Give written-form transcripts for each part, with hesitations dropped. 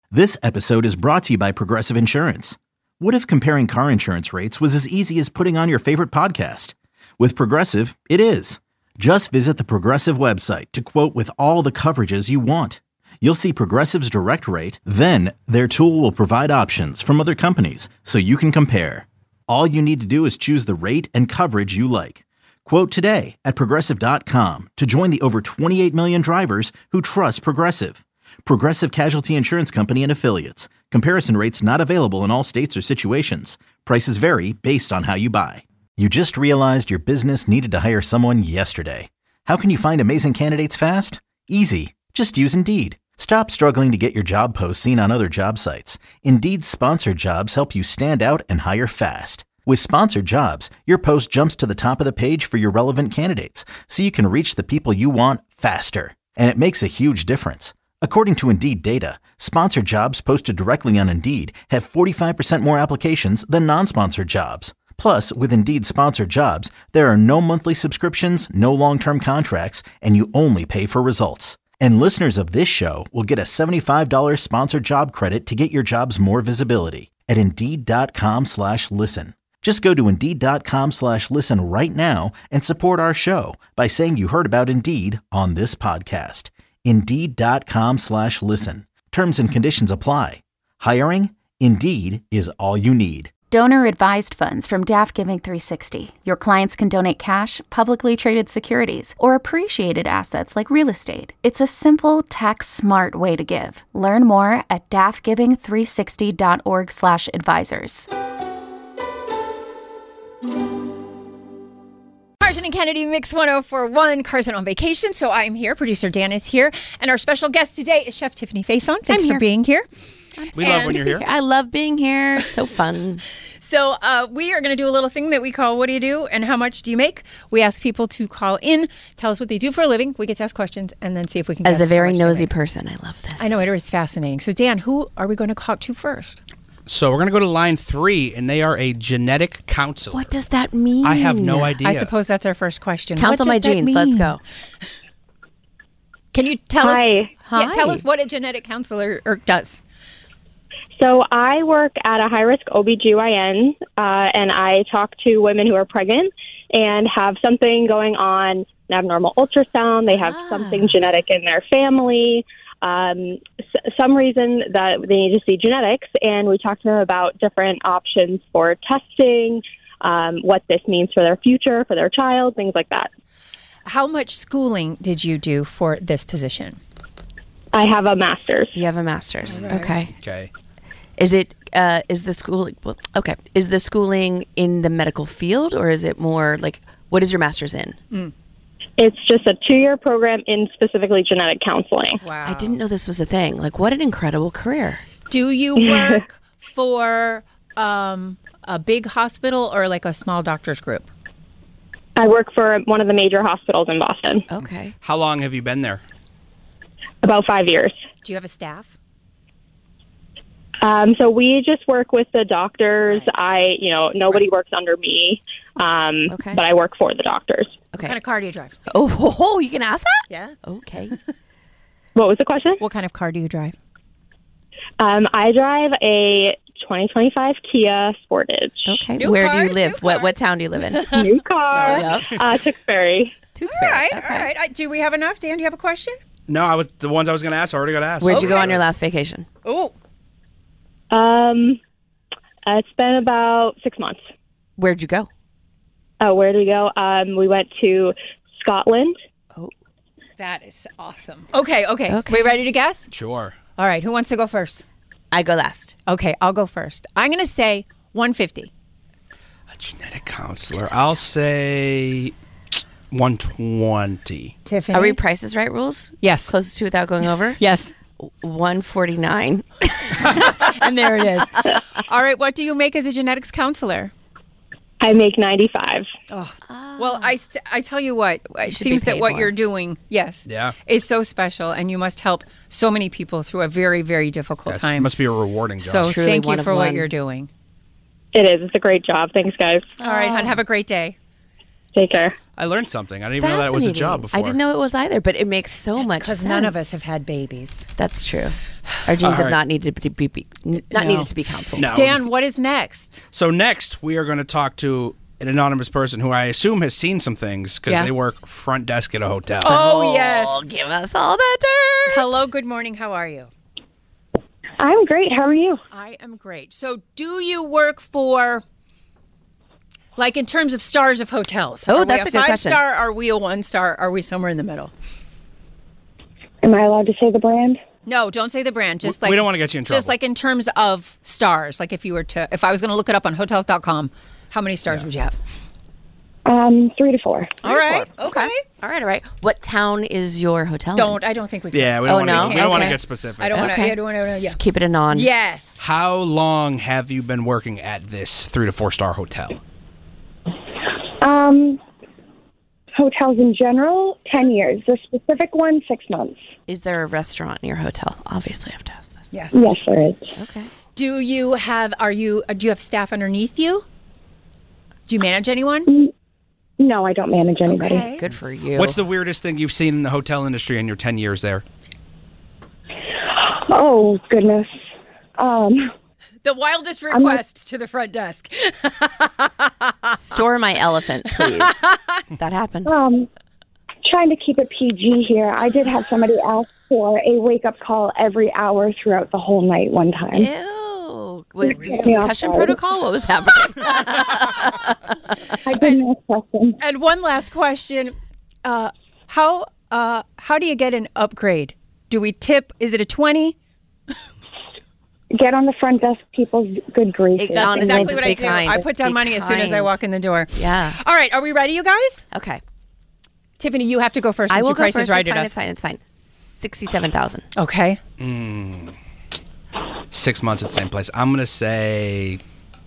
This episode is brought to you by Progressive Insurance. What if comparing car insurance rates was as easy as putting on your favorite podcast? With Progressive, it is. Just visit the Progressive website to quote with all the coverages you want. You'll see Progressive's direct rate, then their tool will provide options from other companies so you can compare. All you need to do is choose the rate and coverage you like. Quote today at Progressive.com to join the over 28 million drivers who trust Progressive. Progressive Casualty Insurance Company and Affiliates. Comparison rates not available in all states or situations. Prices vary based on how you buy. You just realized your business needed to hire someone yesterday. How can you find amazing candidates fast? Easy. Just use Indeed. Stop struggling to get your job posts seen on other job sites. Indeed's sponsored jobs help you stand out and hire fast. With sponsored jobs, your post jumps to the top of the page for your relevant candidates, so you can reach the people you want faster. And it makes a huge difference. According to Indeed data, sponsored jobs posted directly on Indeed have 45% more applications than non-sponsored jobs. Plus, with Indeed sponsored jobs, there are no monthly subscriptions, no long-term contracts, and you only pay for results. And listeners of this show will get a $75 sponsored job credit to get your jobs more visibility at Indeed.com/listen. Just go to Indeed.com/listen right now and support our show by saying you heard about Indeed on this podcast. Indeed.com/listen. Terms and conditions apply. Hiring? Indeed is all you need. Donor-advised funds from DAF Giving 360. Your clients can donate cash, publicly traded securities, or appreciated assets like real estate. It's a simple, tax-smart way to give. Learn more at dafgiving360.org/advisors. Carson and Kennedy Mix 104.1. Carson on vacation, so I'm here. Producer Dan is here. And our special guest today is Chef Tiffany Faison. Thanks for being here. We love when you're here. I love being here. It's so fun. So we are going to do a little thing that we call What Do You Do and How Much Do You Make? We ask people to call in, tell us what they do for a living. We get to ask questions and then see if we can guess. As a very nosy person, I love this. I know, it is fascinating. So Dan, who are we going to talk to first? So we're going to go to line 3, and they are a genetic counselor. What does that mean? I have no idea. I suppose that's our first question. Counsel my genes. Let's go. Can you tell us? Hi. Yeah, tell us what a genetic counselor does. So I work at a high-risk OBGYN, and I talk to women who are pregnant and have something going on, an abnormal ultrasound. They have something genetic in their family, some reason that they need to see genetics, and we talk to them about different options for testing, what this means for their future, for their child, things like that. How much schooling did you do for this position? I have a master's. You have a master's. Right. Okay. Is it is the schooling is the schooling in the medical field, or is it more like, what is your master's in? It's just a 2-year program in specifically genetic counseling. Wow. I didn't know this was a thing. Like, what an incredible career. Do you work for a big hospital or like a small doctor's group? I work for one of the major hospitals in Boston. Okay. How long have you been there? About 5 years. Do you have a staff? So we just work with the doctors. Nobody works under me, but I work for the doctors. Okay. What kind of car do you drive? Oh, you can ask that? Yeah. Okay. What was the question? What kind of car do you drive? I drive a 2025 Kia Sportage. Okay. New Where do cars, you live? new What town do you live in? New car. Tewksbury. All right. Do we have enough? Dan, do you have a question? No, the ones I was going to ask, I already got asked. Where'd you go on your last vacation? Oh. It's been about 6 months. Where'd you go? Oh, where did we go? We went to Scotland. Oh. That is awesome. Okay. We ready to guess? Sure. All right. Who wants to go first? I go last. Okay, I'll go first. I'm going to say 150. A genetic counselor. I'll say 120. Tiffany? Are we Price is Right rules? Yes. Closest to without going over? Yes. 149. And there it is. All right, what do you make as a genetics counselor? I make 95. Oh. Well, I tell you what, it seems that what you're doing, is so special, and you must help so many people through a very, very difficult time. It must be a rewarding job. So Truly thank you for what one. you're doing. It is. It's a great job. Thanks, guys. All right, hon, have a great day. Take care. I learned something. I didn't even know that it was a job before. I didn't know it was either, but it makes so much sense. Because none of us have had babies. That's true. Our genes have not needed to be needed to be counseled. No. Dan, what is next? So next, we are going to talk to an anonymous person who I assume has seen some things because they work front desk at a hotel. Oh, yes. Give us all that dirt. Hello, good morning. How are you? I'm great. How are you? I am great. So do you work for, like in terms of stars of hotels? Oh, are that's we a good question. 5-star? Are we a 1-star? Are we somewhere in the middle? Am I allowed to say the brand? No, don't say the brand. Just like we don't want to get you in trouble. Just like in terms of stars. Like if I was going to look it up on hotels.com, how many stars would you have? 3 to 4. All right. Okay. All right. What town is your hotel in? I don't think we can. Yeah, we don't want to get specific. I don't want to. I don't want to. Just keep it a non. Yes. How long have you been working at this 3 to 4 star hotel? Hotels in general, 10 years. The specific one, 6 months. Is there a restaurant in your hotel? Obviously, I have to ask this. Yes. Yes, there is. Okay. Do you have staff underneath you? Do you manage anyone? No, I don't manage anybody. Okay. Good for you. What's the weirdest thing you've seen in the hotel industry in your 10 years there? Oh, goodness. The wildest request to the front desk. Store my elephant, please. That happened. Trying to keep it PG here. I did have somebody ask for a wake-up call every hour throughout the whole night one time. Ew. With concussion protocol? What was happening? I didn't ask questions. And one last question. How do you get an upgrade? Do we tip? Is it a 20? Get on the front desk, people's good grief. That's Honestly, exactly just what be I do. kind. I put down money as soon as I walk in the door. Yeah. All right. Are we ready, you guys? Okay. Tiffany, you have to go first. I will go first. It's fine. It's fine. 67,000. Okay. 6 months at the same place. I'm going to say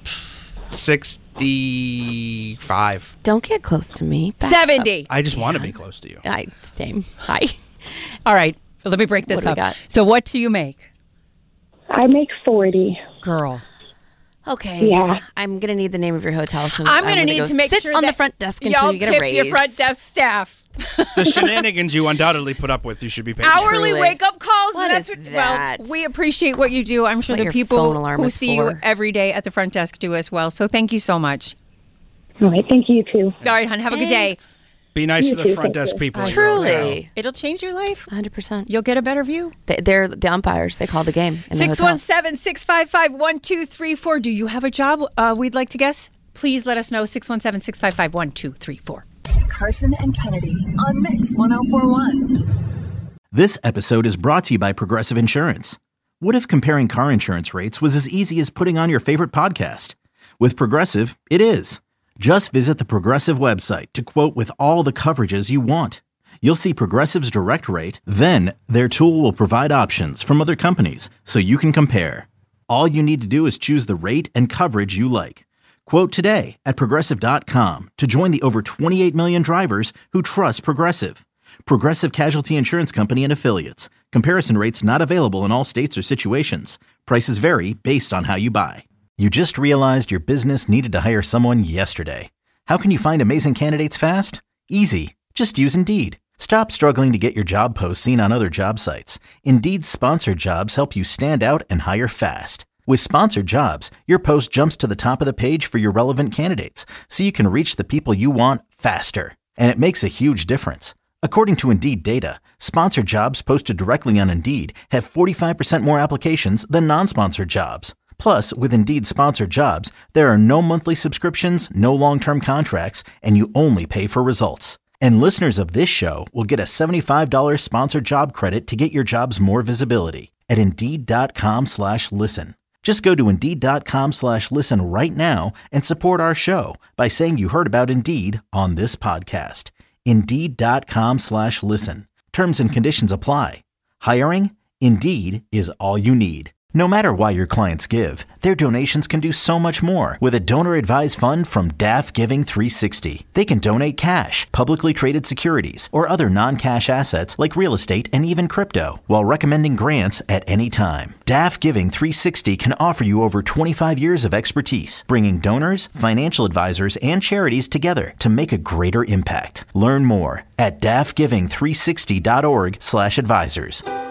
65. Don't get close to me. Back 70. I just want to be close to you. Same. Hi. All right. Let me break this What do up. we got? So what do you make? I make 40. Girl. Okay. Yeah. I'm going to need the name of your hotel. So I'm going to need to make sit sure on that the front desk until y'all you get a tip raise. your front desk staff. The shenanigans you undoubtedly put up with, you should be paid. Hourly Truly. wake-up calls. What that's is what, that? Well, we appreciate what you do. I'm That's sure what the your people phone alarm who is see you for. every day at the front desk do as well. So thank you so much. All right. Thank you, too. All right, hon. Have a good day. Be nice You to the too, front thank desk you. people. at your hotel. Truly. It'll change your life. 100%. You'll get a better view. They're the umpires. They call the game in the hotel. 617-655-1234. Do you have a job we'd like to guess? Please let us know. 617-655-1234. Carson and Kennedy on Mix 1041. This episode is brought to you by Progressive Insurance. What if comparing car insurance rates was as easy as putting on your favorite podcast? With Progressive, it is. Just visit the Progressive website to quote with all the coverages you want. You'll see Progressive's direct rate, then their tool will provide options from other companies so you can compare. All you need to do is choose the rate and coverage you like. Quote today at Progressive.com to join the over 28 million drivers who trust Progressive. Progressive Casualty Insurance Company and Affiliates. Comparison rates not available in all states or situations. Prices vary based on how you buy. You just realized your business needed to hire someone yesterday. How can you find amazing candidates fast? Easy. Just use Indeed. Stop struggling to get your job posts seen on other job sites. Indeed's sponsored jobs help you stand out and hire fast. With sponsored jobs, your post jumps to the top of the page for your relevant candidates, so you can reach the people you want faster. And it makes a huge difference. According to Indeed data, sponsored jobs posted directly on Indeed have 45% more applications than non-sponsored jobs. Plus, with Indeed sponsored jobs, there are no monthly subscriptions, no long-term contracts, and you only pay for results. And listeners of this show will get a $75 sponsored job credit to get your jobs more visibility at Indeed.com/listen. Just go to Indeed.com/listen right now and support our show by saying you heard about Indeed on this podcast. Indeed.com/listen. Terms and conditions apply. Hiring? Indeed is all you need. No matter why your clients give, their donations can do so much more with a donor-advised fund from DAF Giving 360. They can donate cash, publicly traded securities, or other non-cash assets like real estate and even crypto, while recommending grants at any time. DAF Giving 360 can offer you over 25 years of expertise, bringing donors, financial advisors, and charities together to make a greater impact. Learn more at dafgiving360.org/advisors.